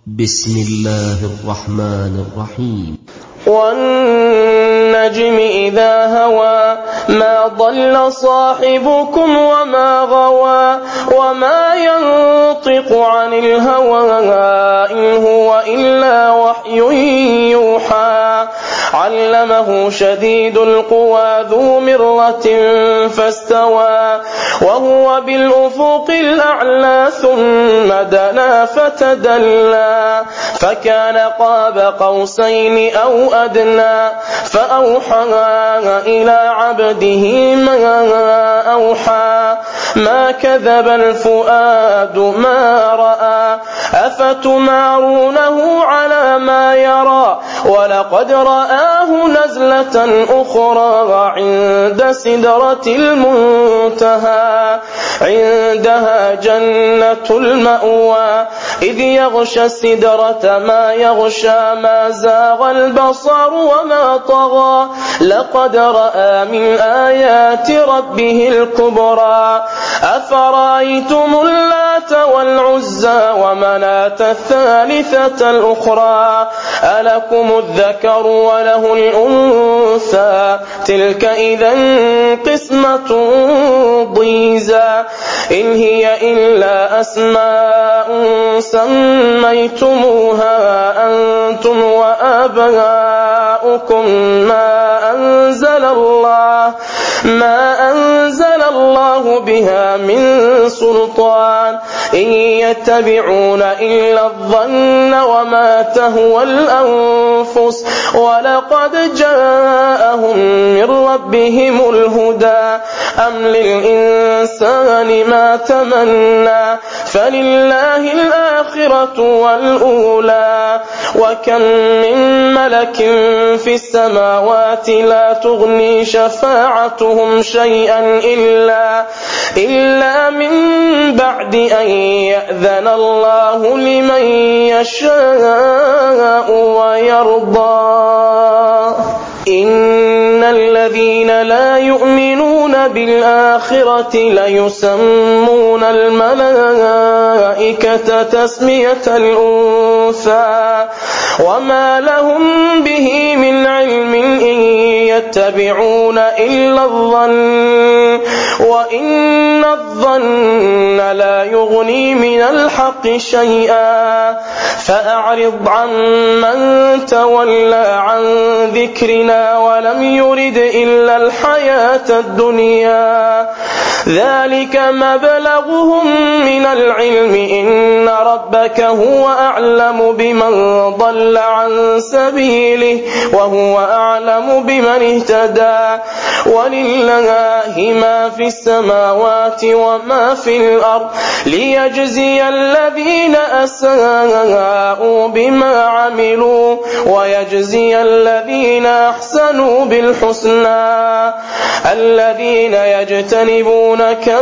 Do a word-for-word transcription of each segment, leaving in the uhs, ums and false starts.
بسم الله الرحمن الرحيم. والنجم إذا هوى ما ضل صاحبكم وما غوى وما ينطق عن الهوى إن هو إلا وحي يوحى علمه شديد القوى ذو مرة فاستوى وهو بالأفق الأعلى ثم دنا فتدلى فكان قاب قوسين أو أدنى فأوحى إلى عبده ما أوحى ما كذب الفؤاد ما رأى أفتمارونه على ما يرى ولقد رآه نزلة أخرى عند سدرة المنتهى عندها جنة المأوى إذ يغشى السدرة ما يغشى ما زاغ البصر وما طغى لقد رأى من آيات ربه الكبرى أفرأيتم اللات والعزى ومناة الثالثة الأخرى ألكم الذكر وله الأنثى تلك إذا قسمة ضيزى إن هي إلا أسماء سميتموها أنتم وآباؤكم ما أنزل الله ما أنزل الله بها من سلطان إن يتبعون إلا الظن وما تهوى الأنفس ولقد جاءهم من ربهم الهدى أم للإنسان ما تمنى فلله الآخرة والأولى وكم من ملك في السماوات لا تغني شفاعتهم شيئا إلا, إلا من بعد أن يأذن الله لمن يشاء ويرضى إن الذين لا يؤمنون بالآخرة ليسمون الملائكة تسمية الأنثى وما لهم به من علم إن يتبعون إلا الظن وإن الظن لا يغني من الحق شيئا فأعرض عن من تولى عن ذكرنا ولم يرد إلا الحياة الدنيا ذلك مبلغهم من العلم إن ربك هو أعلم بمن ضل عن سبيله وهو أعلم بمن اهتدى ولله ما في السماوات وما في الأرض ليجزي الذين أساءوا بما عملوا ويجزي الذين أحسنوا بالحسنى الذين يجتنبون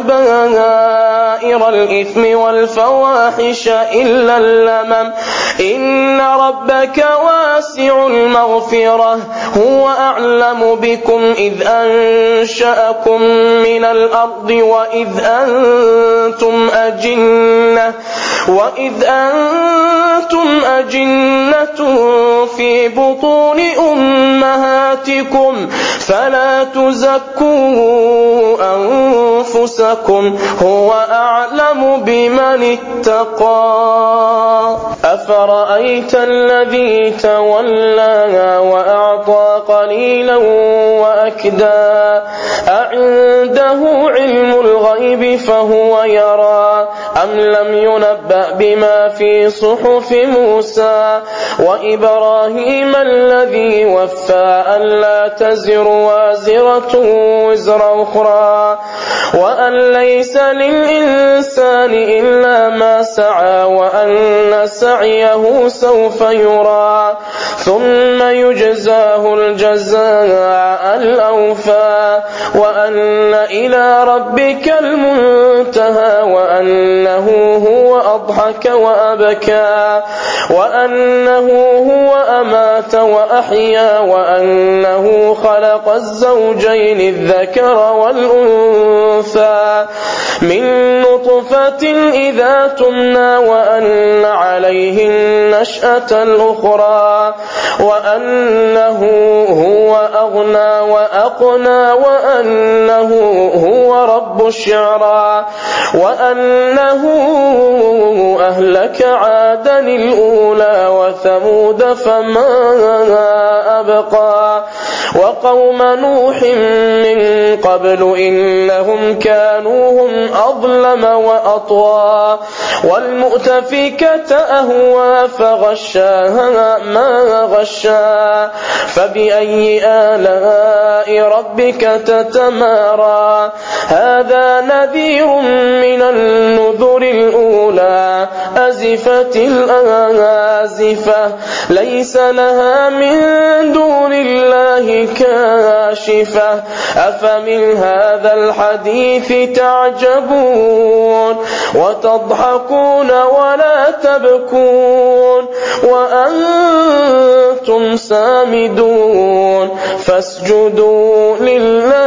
كبائر الإثم والفواحش إلا اللمم إن ربك واسع المغفرة هو أعلم بكم إذ أنشأكم من الأرض وإذ أنتم أجنة وإذ أنتم أجنة في بطون أمهاتكم فلا تزكوا أنفسكم هو أعلم بمن اتقى أفرأيت الذي تولى وأعطى قليلا وأكدى أعنده علم الغيب فهو يرى أم لم ينبأ بما في صحف موسى وإبراهيم الذي وفى ألا تزر وازرة وزر أخرى وأن ليس للإنسان إلا ما سعى وأن سعيه سوف يرى ثم يجزاه الجزاء الأوفى وأن إلى ربك المنتهى وأنه هو أضحك وأبكى وأنه هو أمات وأحيا وأنه خلق الزوجين الذكر والأنثى من نطفة إذا تمنى وأن عليه النشأة الأخرى وأنه هو أغنى وأقنى وأنه هو رب الشعرى وأنه أهلك عادا الأولى وثمود فما أبقى وقوم نوح من قبل إنهم كانوا هم أظلم وأطغى والمؤتفكة أهوى فغشاها ما غشا فبأي آلاء ربك تتمارى هذا نذير من النذر الأولى أزفت الآزفة ليس لها من دون الله كاشفة أفمن هذا الحديث تعجبون وتضحكون ولا تبكون وأنتم سامدون فاسجدوا لله